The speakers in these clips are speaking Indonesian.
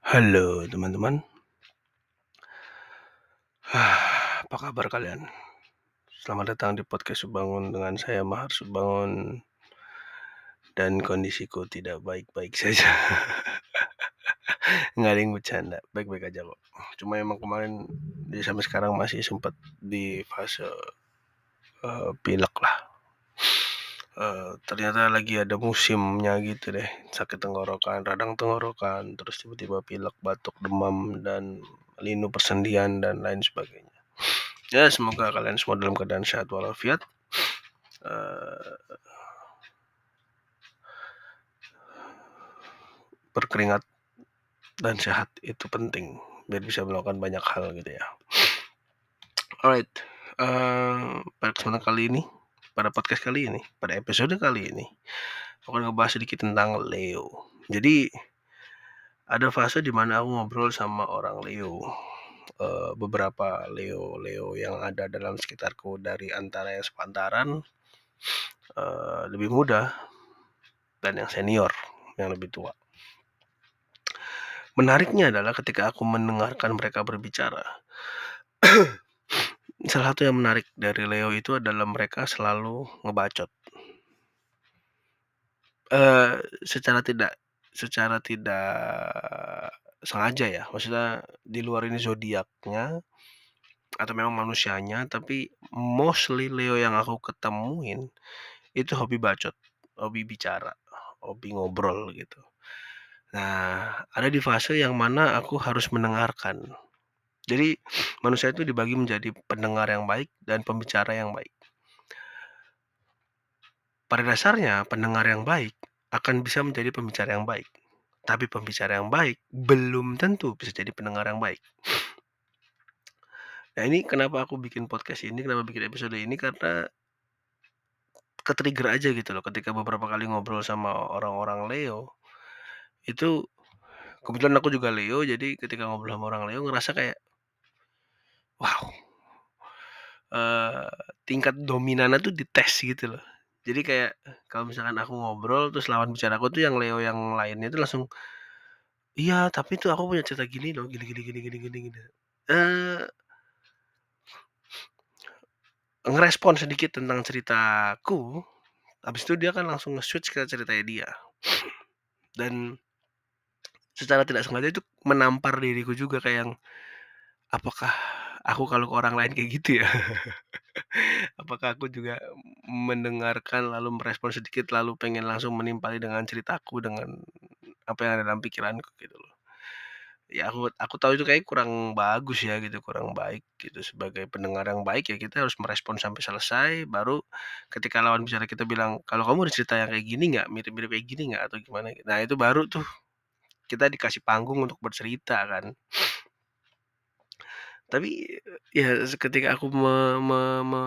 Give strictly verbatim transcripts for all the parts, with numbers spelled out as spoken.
Halo teman-teman. Apa kabar kalian? Selamat datang di podcast Subangun dengan saya Mahar Subangun. Dan kondisiku tidak baik-baik saja. Nggak ada yang bercanda, baik-baik aja kok. Cuma emang kemarin di sampai sekarang masih sempat di fase uh, pilek lah. Uh, ternyata lagi ada musimnya gitu deh, sakit tenggorokan, radang tenggorokan, terus tiba-tiba pilek, batuk, demam, dan linu persendian dan lain sebagainya. Ya, semoga kalian semua dalam keadaan sehat walafiat. Uh, berkeringat dan sehat itu penting biar bisa melakukan banyak hal gitu ya. Alright, uh, pada kesempatan kali ini, pada podcast kali ini, pada episode kali ini, aku akan ngebahas sedikit tentang Leo. Jadi ada fase dimana aku ngobrol sama orang Leo, uh, beberapa Leo Leo yang ada dalam sekitarku dari antara yang sepantaran, uh, lebih muda, dan yang senior, yang lebih tua. Menariknya adalah ketika aku mendengarkan mereka berbicara, salah satu yang menarik dari Leo itu adalah mereka selalu ngebacot. Uh, secara tidak secara tidak sengaja ya, maksudnya di luar ini zodiaknya atau memang manusianya, tapi mostly Leo yang aku ketemuin itu hobi bacot, hobi bicara, hobi ngobrol gitu. Nah, ada di fase yang mana aku harus mendengarkan. Jadi manusia itu dibagi menjadi pendengar yang baik dan pembicara yang baik. Pada dasarnya pendengar yang baik akan bisa menjadi pembicara yang baik. Tapi pembicara yang baik belum tentu bisa jadi pendengar yang baik. Nah, ini kenapa aku bikin podcast ini, kenapa bikin episode ini, karena ke-trigger aja gitu loh ketika beberapa kali ngobrol sama orang-orang Leo. Itu kebetulan aku juga Leo, jadi ketika ngobrol sama orang Leo ngerasa kayak wow. Uh, tingkat dominannya tuh dites gitu loh. Jadi kayak kalau misalkan aku ngobrol terus lawan bicara aku tuh yang Leo yang lainnya itu langsung, iya tapi tuh aku punya cerita gini loh, gini gini gini gini gini gini. Eh, ngerespon sedikit tentang ceritaku, habis itu dia kan langsung nge-switch ke ceritanya dia. Dan secara tidak sengaja itu menampar diriku juga kayak yang, apakah aku kalau ke orang lain kayak gitu ya? Apakah aku juga mendengarkan lalu merespon sedikit lalu pengen langsung menimpali dengan ceritaku, dengan apa yang ada dalam pikiranku gitu loh. Ya aku aku tahu itu kayak kurang bagus ya gitu, kurang baik gitu. Sebagai pendengar yang baik ya kita harus merespon sampai selesai, baru ketika lawan bicara kita bilang, "Kalau kamu ada cerita yang kayak gini nggak? Mirip-mirip kayak gini nggak? Atau gimana?" Nah itu baru tuh kita dikasih panggung untuk bercerita kan. Tapi ya seketika aku me me me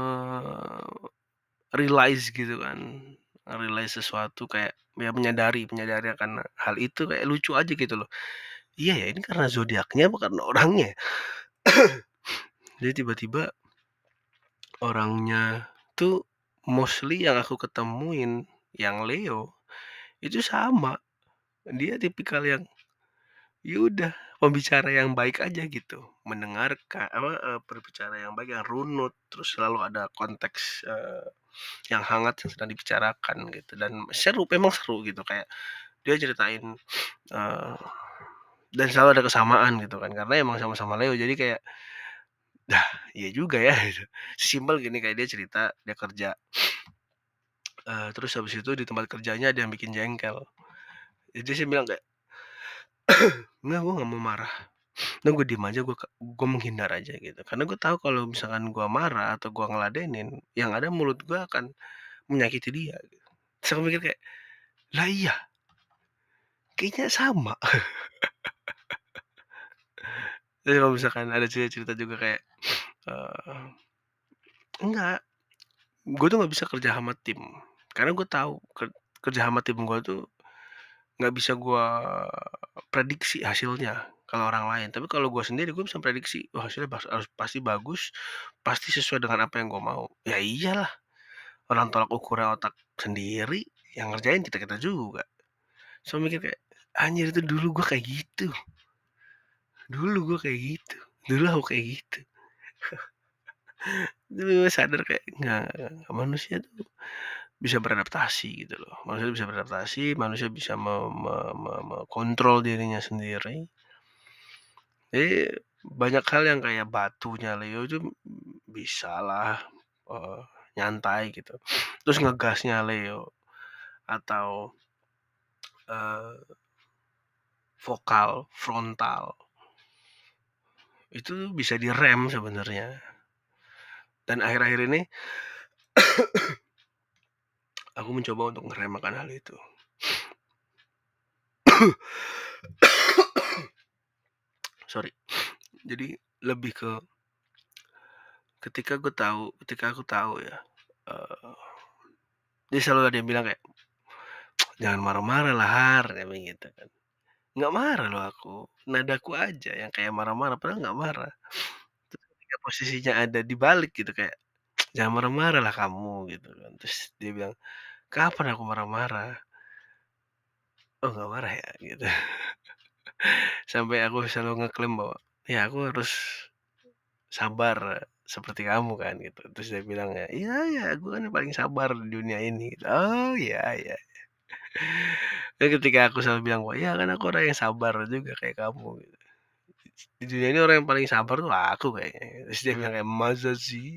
realize gitu kan, realize sesuatu kayak ya menyadari menyadari akan hal itu kayak lucu aja gitu loh. Iya ya ini karena zodiaknya apa karena orangnya? Jadi tiba-tiba orangnya tuh mostly yang aku ketemuin yang Leo itu sama. Dia tipikal yang ya udah pembicara yang baik aja gitu, mendengarkan apa uh, berbicara yang baik, yang runut, terus selalu ada konteks uh, yang hangat yang sedang dibicarakan gitu, dan seru, memang seru gitu, kayak dia ceritain uh, dan selalu ada kesamaan gitu kan karena emang sama-sama Leo, jadi kayak dah iya juga ya gitu. Simpel gini, kayak dia cerita dia kerja uh, terus habis itu di tempat kerjanya ada yang bikin jengkel, jadi saya bilang kayak enggak, gue nggak mau marah. Nah gue diem aja, gue gue menghindar aja gitu. Karena gue tahu kalau misalkan gue marah atau gue ngeladenin, yang ada mulut gue akan menyakiti dia. Gitu. Terus aku mikir kayak, lah iya, kayaknya sama. Terus kalau misalkan ada cerita-cerita juga kayak, uh, enggak, gue tuh nggak bisa kerja sama tim. Karena gue tahu kerja sama tim gue tuh nggak bisa gue prediksi hasilnya kalau orang lain. Tapi kalau gue sendiri gue bisa prediksi, wah hasilnya harus pasti bagus, pasti sesuai dengan apa yang gue mau. Ya iyalah, orang tolak ukuran otak sendiri, yang ngerjain kita kita juga. So mikir kayak anjir itu dulu gue kayak gitu. Dulu gue kayak gitu, dulu aku kayak gitu. Dulu sadar kayak nggak nggak manusia tuh bisa beradaptasi gitu loh. Manusia bisa beradaptasi, manusia bisa me me me mengontrol dirinya sendiri. Jadi banyak hal yang kayak batunya Leo itu bisalah, eee, nyantai gitu. Terus ngegasnya Leo atau, eee, vokal, frontal, itu bisa direm sebenarnya. Dan akhir-akhir ini aku mencoba untuk ngerem akan hal itu. Sorry. Jadi lebih ke ketika gue tahu ketika aku tahu ya, eee, dia selalu ada yang bilang kayak, "Jangan marah-marah lah Har," kayak begitu kan. Nggak marah loh aku, nadaku aja yang kayak marah-marah, padahal nggak marah. Terus ketika posisinya ada di balik gitu kayak, "Jangan marah-marah lah kamu," gitu kan. Terus dia bilang, "Kapan aku marah-marah?" "Oh nggak marah ya?" Gitu. Sampai aku selalu ngeklaim bahwa, "Ya aku harus sabar seperti kamu kan," gitu. Terus dia bilang ya, "Iya ya, gue kan yang paling sabar di dunia ini." Gitu. "Oh iya iya." Dan ketika aku selalu bilang bahwa, "Ya kan aku orang yang sabar juga kayak kamu," gitu. Di dunia ini orang yang paling sabar tuh aku kayaknya. Terus dia bilang kayak, "Masa sih?"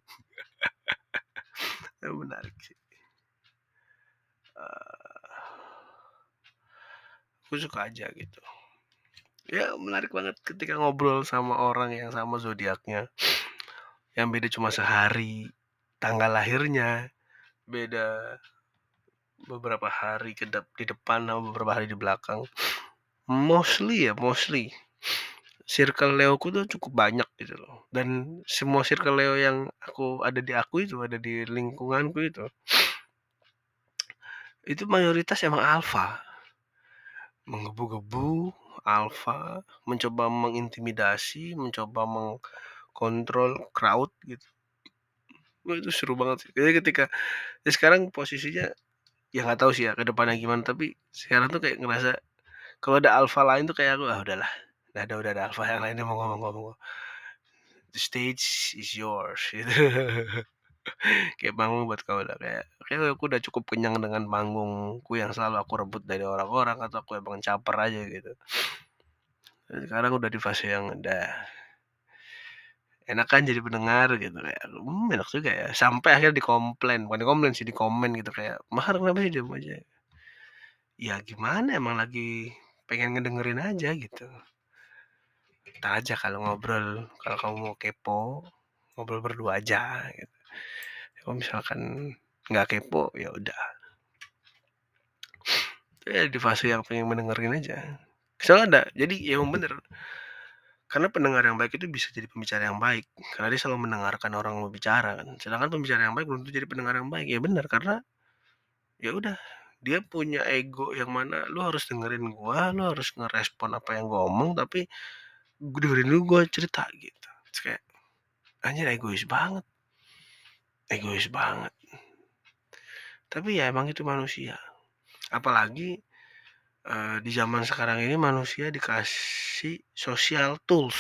Ya menarik sih. Eee, aku suka aja gitu. Ya menarik banget ketika ngobrol sama orang yang sama zodiaknya, yang beda cuma sehari tanggal lahirnya, beda beberapa hari ke dep di depan sama beberapa hari di belakang. Mostly ya, mostly circle Leoku tuh cukup banyak gitu loh. Dan semua circle Leo yang aku ada di aku itu, ada di lingkunganku itu, itu mayoritas emang alfa. Menggebu-gebu, alfa, mencoba mengintimidasi, mencoba mengkontrol crowd gitu. Wah itu seru banget sih. Jadi ketika ya sekarang posisinya ya nggak tahu sih ya ke depannya gimana, tapi sekarang tuh kayak ngerasa kalau ada alfa lain tuh kayak aku, "Ah udahlah, udah ada udah ada alfa yang lain yang mau ngomong-ngomong, the stage is yours," gitu. Kayak panggung buat kau udah kayak, kayaknya aku udah cukup kenyang dengan panggungku yang selalu aku rebut dari orang-orang atau aku emang caper aja gitu. Dan sekarang udah di fase yang udah enakan jadi pendengar gitu kayak, "Mmm, enak juga ya." Sampai akhirnya dikomplain, bukan dikomplain sih, dikomen gitu kayak, "Mahar kenapa sih diem aja?" Ya gimana emang lagi pengen ngedengerin aja gitu. Entar aja kalau ngobrol, kalau kamu mau kepo, ngobrol berdua aja gitu. Kalau misalkan nggak kepo, ya udah. Ya di fase yang pengen mendengerin aja. Soalnya ada, jadi ya emang bener. Karena pendengar yang baik itu bisa jadi pembicara yang baik. Karena dia selalu mendengarkan orang berbicara kan. Sedangkan pembicara yang baik belum tentu jadi pendengar yang baik. Ya benar karena ya udah dia punya ego yang mana lu harus dengerin gua, lu harus ngerespon apa yang gua omong tapi gua dengerin dulu gua cerita gitu. Terus kayak anjir egois banget. Egois banget. Tapi ya emang itu manusia. Apalagi eh, di zaman sekarang ini manusia dikasih social tools.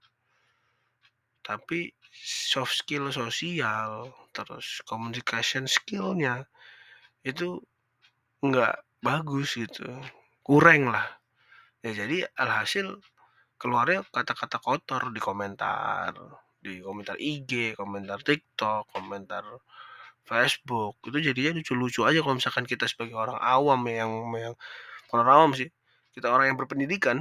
Tapi soft skill sosial, terus communication skill-nya itu nggak bagus gitu, kurang lah. Ya jadi alhasil keluarnya kata-kata kotor di komentar, di komentar I G, komentar TikTok, komentar Facebook. Itu jadinya lucu-lucu aja kalau misalkan kita sebagai orang awam yang yang bukan orang awam sih, kita orang yang berpendidikan,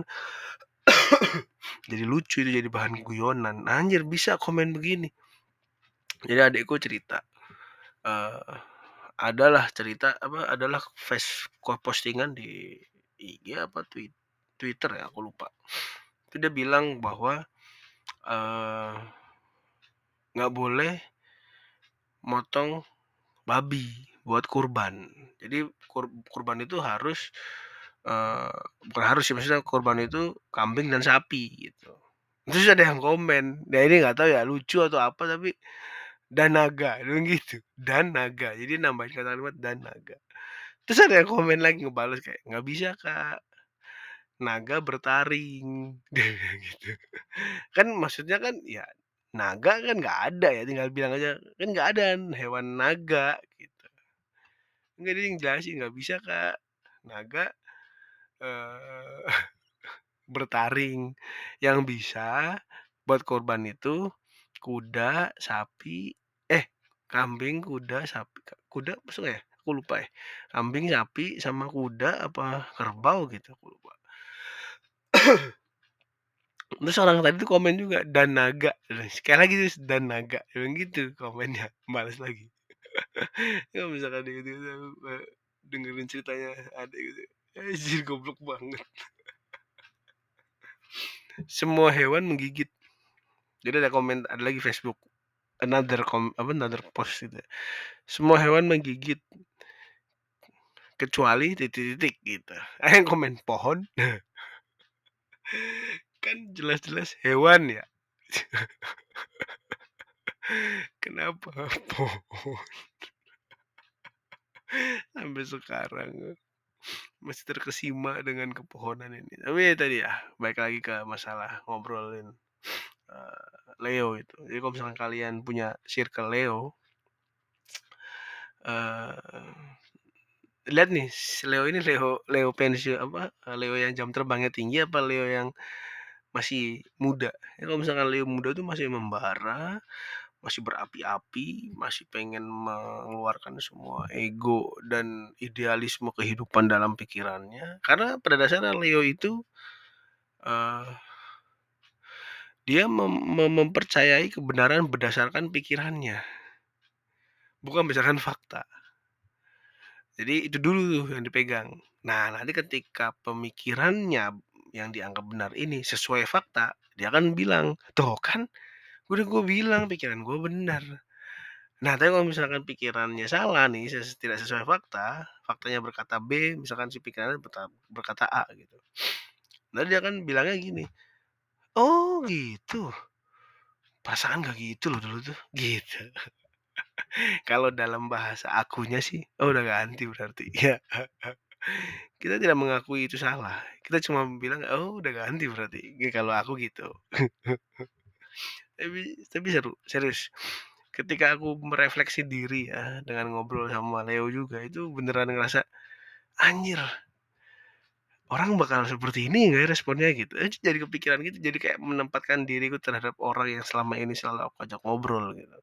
jadi lucu itu jadi bahan guyonan. Anjir bisa komen begini. Jadi adikku cerita, eee, adalah cerita apa, adalah face postingan di I G apa twi Twitter ya aku lupa. Itu dia bilang bahwa, eee, nggak boleh motong babi buat kurban. Jadi kur kurban itu harus, eee, bukan harus sih, maksudnya kurban itu kambing dan sapi gitu. Terus ada yang komen, nah ini nggak tahu ya lucu atau apa tapi dan naga, dia bilang gitu, dan naga. Jadi nambahin kata kalimat dan naga. Terus ada yang komen lagi ngebales kayak, "Nggak bisa Kak, naga bertaring, dia bilang gitu. Kan maksudnya kan ya naga kan nggak ada ya, tinggal bilang aja, kan nggak ada hewan naga gitu. Enggak, dia yang jelasin, "Nggak bisa, Kak, naga, eee, bertaring. Yang bisa buat korban itu kuda, sapi eh, kambing, kuda, sapi ka kuda masuk nggak ya? Aku lupa ya. Kambing, sapi, sama kuda apa kerbau gitu, aku lupa. Terus orang tadi tuh komen juga, "Dan naga," sekali lagi terus, "dan naga," dia bilang gitu komennya, bales lagi. Kalau misalkan dia gitu aku, eee, dengerin ceritanya adek gitu, anjir goblok banget. Semua hewan menggigit. Jadi ada komen ada lagi Facebook, another com apa, another post gitu ya, "Semua hewan menggigit kecuali titik-titik," gitu. Ada yang komen, "Pohon?" Kan jelas-jelas hewan ya. Kenapa pohon? Sampai sekarang masih terkesima dengan kepohonan ini. Tapi ya tadi ya, balik lagi ke masalah ngobrolin, eee, Leo itu. Jadi kalau misalkan kalian punya circle Leo, eee, lihat nih si Leo ini Leo Leo pensio apa, eee, Leo yang jam terbangnya tinggi apa Leo yang masih muda. Ya kalau misalkan Leo muda tuh masih membara, masih berapi-api, masih pengen mengeluarkan semua ego dan idealisme kehidupan dalam pikirannya. Karena pada dasarnya Leo itu, eee, dia mem mem mempercayai kebenaran berdasarkan pikirannya, bukan berdasarkan fakta. Jadi itu dulu tuh yang dipegang. Nah, nanti ketika pemikirannya yang dianggap benar ini sesuai fakta, dia akan bilang, "Tuh kan, udah gue bilang pikiran gue benar." Nah, tapi kalau misalkan pikirannya salah nih, ses tidak sesuai fakta, faktanya berkata B, misalkan si pikirannya berta berkata A gitu. Nah, dia akan bilangnya gini, "Oh gitu, perasaan nggak gitu loh dulu tuh," gitu. Kalau dalam bahasa akunya sih, oh udah ganti berarti, ya. Kita tidak mengakui itu salah, kita cuma bilang, "Oh udah ganti berarti," ya kalau aku gitu. Tapi tapi seru, serius. Ketika aku merefleksi diri ya, dengan ngobrol sama Leo juga, itu beneran ngerasa, "Anjir, orang bakal seperti ini nggak ya responnya?" Gitu. Eh, jadi kepikiran gitu, jadi kayak menempatkan diriku terhadap orang yang selama ini selalu aku ajak ngobrol gitu.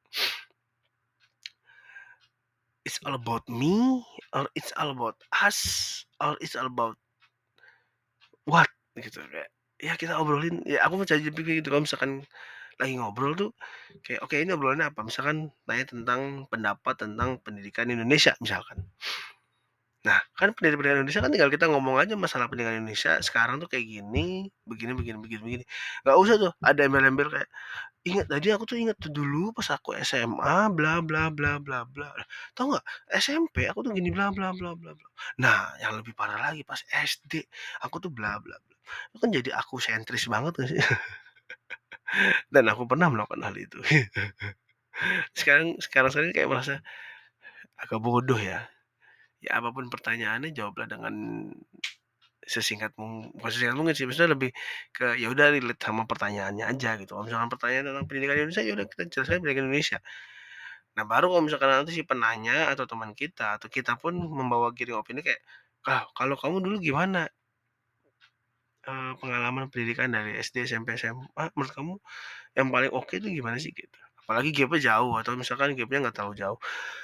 It's all about me, or it's all about us, or it's all about what? Gitu, kayak, ya kita obrolin ya aku percaya pikir gitu, kalau misalkan lagi ngobrol tuh kayak, oke ini obrolannya apa? Misalkan nanya tentang pendapat tentang pendidikan Indonesia misalkan. Nah, kan pendidikan Indonesia kan tinggal kita ngomong aja masalah pendidikan Indonesia sekarang tuh kayak gini, begini begini begini begini. Nggak usah tuh ada embel-embel kayak, "Ingat tadi aku tuh ingat tuh dulu pas aku S M A bla bla bla bla bla." Lah, tahu nggak S M P aku tuh gini bla bla bla bla bla. Nah, yang lebih parah lagi pas S D aku tuh bla bla bla. Itu kan jadi aku sentris banget nggak sih? Dan aku pernah melakukan hal itu. Sekarang sekarang saya kayak merasa agak bodoh ya. Ya apapun pertanyaannya jawablah dengan sesingkat mung bukan sesingkat mungkin sih, maksudnya lebih ke ya udah relate sama pertanyaannya aja gitu. Kalau misalkan pertanyaan tentang pendidikan Indonesia, ya udah kita jelaskan pendidikan Indonesia. Nah, baru kalau misalkan nanti si penanya atau teman kita atau kita pun membawa giring opini kayak, "Ah, kalau kamu dulu gimana, eee, pengalaman pendidikan dari S D, S M P, S M A menurut kamu yang paling oke itu gimana sih?" Gitu. Apalagi gapnya jauh atau misalkan gapnya nggak terlalu jauh.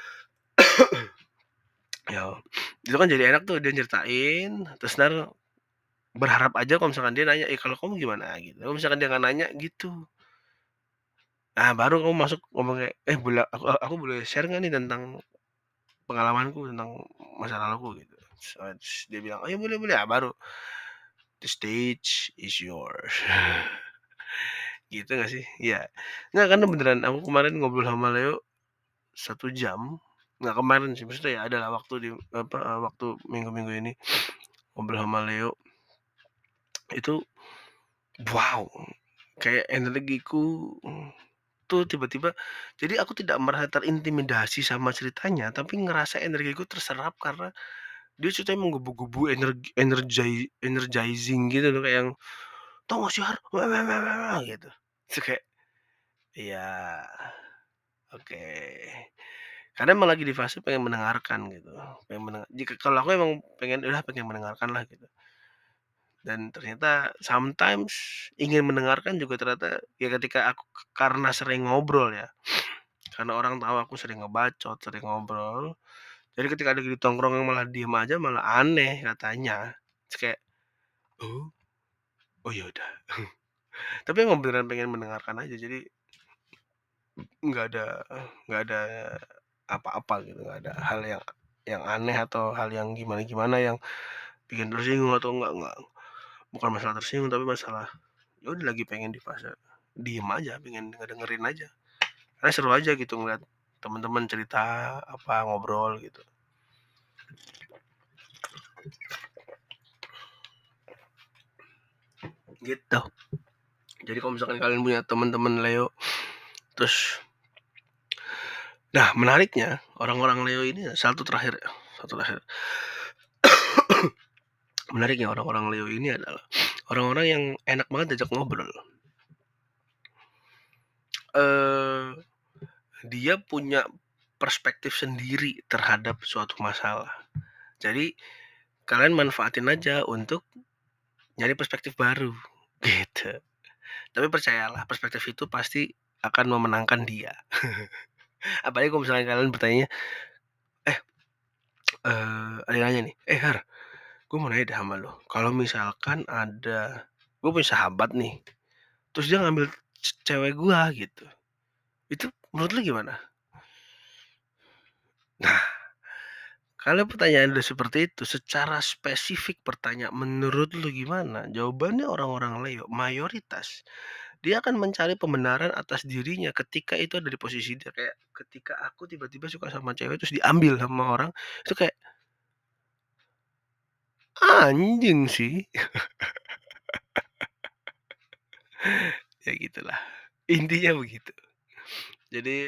Ya, itu kan jadi enak tuh dia nyeritain, terus entar berharap aja kalau misalkan dia nanya, "Eh, kalau kamu gimana?" Gitu. Kalau misalkan dia nggak nanya gitu, nah baru kamu masuk ngomong kayak, "Eh, bola aku aku boleh share nggak nih tentang pengalamanku tentang masa laluku?" Gitu. Terus, eee, terus dia bilang, "Oh, ya boleh boleh." Ah, baru, "The stage is yours." Gitu nggak sih? Iya. Nggak, karena beneran aku kemarin ngobrol sama Leo satu jam, nggak kemarin sih, maksudnya ya adalah waktu di apa, eee, waktu minggu-minggu ini ngobrol sama Leo, itu wow, kayak energiku tuh tiba-tiba jadi aku tidak merasa terintimidasi sama ceritanya, tapi ngerasa energiku terserap karena Dia ceritanya menggebu-gebu energi energii energizing gitu loh, kayak yang, "Tau gak sih Har, weh weh weh weh weh," gitu. Terus kayak, iya, oke. Karena emang lagi di fase pengen mendengarkan gitu, pengen mendengar jika kalau aku emang pengen udah pengen mendengarkan lah gitu. Dan ternyata sometimes ingin mendengarkan juga ternyata ya ketika aku karena sering ngobrol ya, karena orang tahu aku sering ngebacot, sering ngobrol, jadi ketika lagi di tongkrongan malah diem aja malah aneh katanya. Terus kayak, "Oh, oh ya udah." Tapi emang beneran pengen mendengarkan aja jadi nggak ada nggak ada apa-apa gitu, nggak ada hal yang yang aneh atau hal yang gimana-gimana yang bikin tersinggung atau enggak enggak. Bukan masalah tersinggung tapi masalah, ya udah lagi pengen di fase diem aja, pengen ngedengerin aja. Karena seru aja gitu ngeliat teman-teman cerita, apa, ngobrol gitu. Gitu. Jadi kalau misalkan kalian punya teman-teman Leo, terus nah menariknya orang-orang Leo ini satu terakhir ya, satu terakhir. Menariknya orang-orang Leo ini adalah orang-orang yang enak banget diajak ngobrol. Eh, dia punya perspektif sendiri terhadap suatu masalah. Jadi kalian manfaatin aja untuk nyari perspektif baru, gitu. Tapi percayalah perspektif itu pasti akan memenangkan dia. Apalagi kalau misalnya kalian bertanya, eh, eee, ada yang nanya nih, "Eh Har, gue mau nanya deh sama lo, kalau misalkan ada gue punya sahabat nih, terus dia ngambil ce cewek gua gitu, itu menurut lu gimana?" Nah, kalau pertanyaan udah seperti itu, secara spesifik bertanya, "Menurut lu gimana?" Jawabannya orang-orang Leo mayoritas, dia akan mencari pembenaran atas dirinya ketika itu ada di posisi dia. Kayak ketika aku tiba-tiba suka sama cewek terus diambil sama orang, itu kayak anjing sih. Ya gitulah, intinya begitu. Jadi,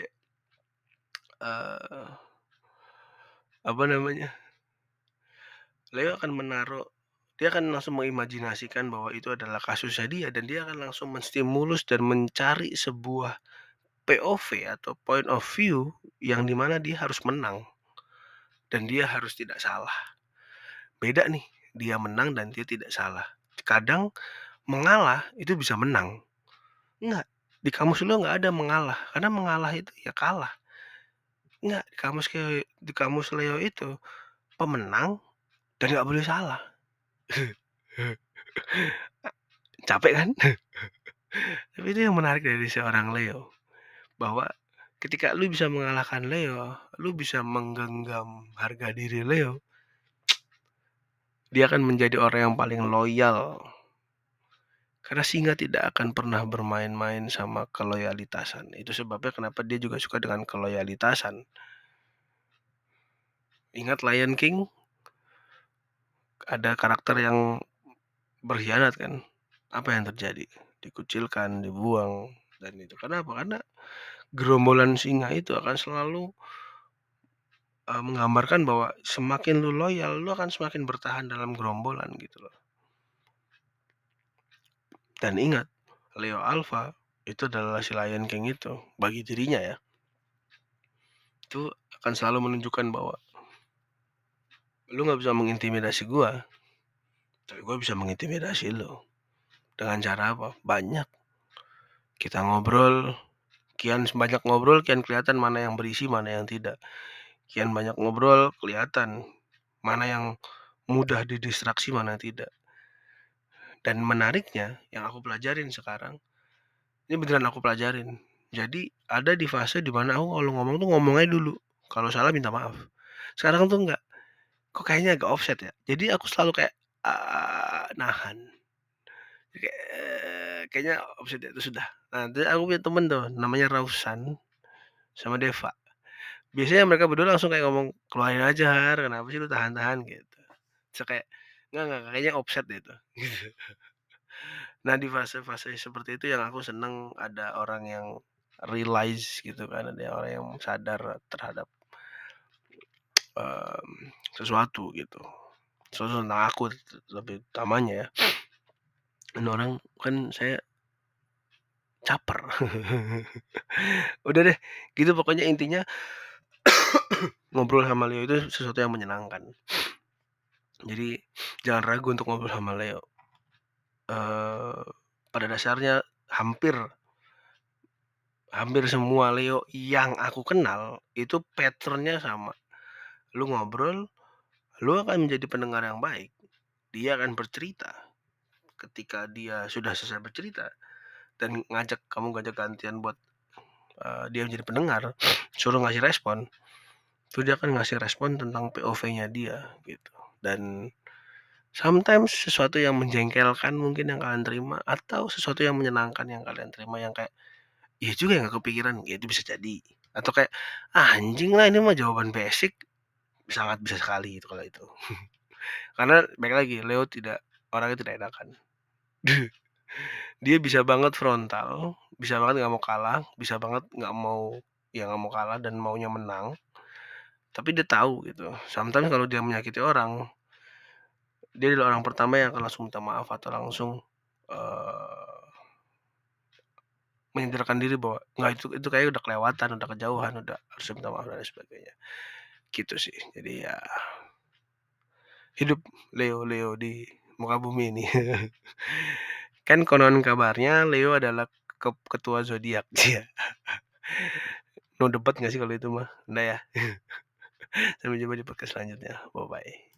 eee, apa namanya, Leo akan menaruh dia akan langsung mengimajinasikan bahwa itu adalah kasusnya dia dan dia akan langsung menstimulus dan mencari sebuah P O V atau point of view yang di mana dia harus menang dan dia harus tidak salah. Beda nih, dia menang dan dia tidak salah. Kadang mengalah itu bisa menang. Enggak, di kamus Leo nggak ada mengalah, karena mengalah itu ya kalah. Enggak, di kamus ke di kamus Leo itu pemenang dan nggak boleh salah. Capek kan? Tapi itu yang menarik dari seorang Leo, bahwa ketika lu bisa mengalahkan Leo, lu bisa menggenggam harga diri Leo, dia akan menjadi orang yang paling loyal. Karena singa tidak akan pernah bermain-main sama keloyalitasan. Itu sebabnya kenapa dia juga suka dengan keloyalitasan. Ingat Lion King? Ada karakter yang berkhianat kan? Apa yang terjadi? Dikucilkan, dibuang, dan itu. Kenapa? Karena gerombolan singa itu akan selalu uh, menggambarkan bahwa semakin lu loyal, lu akan semakin bertahan dalam gerombolan gitu loh. Dan ingat, Leo Alpha itu adalah si Lion King itu bagi dirinya ya. Itu akan selalu menunjukkan bahwa lu nggak bisa mengintimidasi gua, tapi gua bisa mengintimidasi lu. Dengan cara apa? Banyak. Kita ngobrol, kian banyak ngobrol, kian kelihatan mana yang berisi, mana yang tidak. Kian banyak ngobrol, kelihatan mana yang mudah didistraksi, mana yang tidak. Dan menariknya, yang aku pelajarin sekarang, ini beneran aku pelajarin. Jadi ada di fase dimana aku kalau ngomong tuh ngomong aja dulu. Kalau salah minta maaf. Sekarang tuh enggak. Kok kayaknya agak offset ya. Jadi aku selalu kayak uh, nahan. Kayak, eee, kayaknya offset ya, itu sudah. Nah, terus aku punya temen tuh namanya Rausan sama Deva. Biasanya mereka berdua langsung kayak ngomong, "Keluarin aja Har, kenapa sih lu tahan-tahan?" Gitu. Terus kayak, "Enggak enggak, kayaknya offset deh itu." Gitu. Nah, di fase-fase seperti itu yang aku seneng ada orang yang realize gitu kan, ada orang yang sadar terhadap mmm, sesuatu gitu, sesuatu tentang aku lebih utamanya ya. Dan orang kan saya caper. Udah deh, gitu pokoknya intinya ngobrol sama Leo itu sesuatu yang menyenangkan. Jadi jangan ragu untuk ngobrol sama Leo. Eee, pada dasarnya hampir hampir semua Leo yang aku kenal itu pattern-nya sama. Lu ngobrol, lu akan menjadi pendengar yang baik. Dia akan bercerita. Ketika dia sudah selesai bercerita dan ngajak kamu ngajak gantian buat, eee, dia menjadi pendengar, suruh ngasih respon, itu dia akan ngasih respon tentang P O V-nya dia gitu. Dan sometimes sesuatu yang menjengkelkan mungkin yang kalian terima atau sesuatu yang menyenangkan yang kalian terima yang kayak, "Iya juga ya nggak kepikiran," ya itu bisa jadi. Atau kayak, "Ah, anjing lah ini mah jawaban basic," sangat bisa sekali itu kalau itu. Karena balik lagi, Leo tidak orangnya tidak enakan. Dia bisa banget frontal, bisa banget nggak mau kalah, bisa banget nggak mau ya nggak mau kalah dan maunya menang. Tapi dia tahu gitu, sometimes kalau dia menyakiti orang, dia adalah orang pertama yang akan langsung minta maaf atau langsung, eee, menyadarkan diri bahwa nggak itu itu kayaknya udah kelewatan, udah kejauhan, udah harus minta maaf dan lain sebagainya. Gitu sih. Jadi ya hidup Leo-Leo di muka bumi ini. Kan konon kabarnya Leo adalah ke ketua zodiak. Iya. Mau debat nggak sih kalau itu mah? Udah ya. Sampai jumpa di podcast selanjutnya. Bye-bye.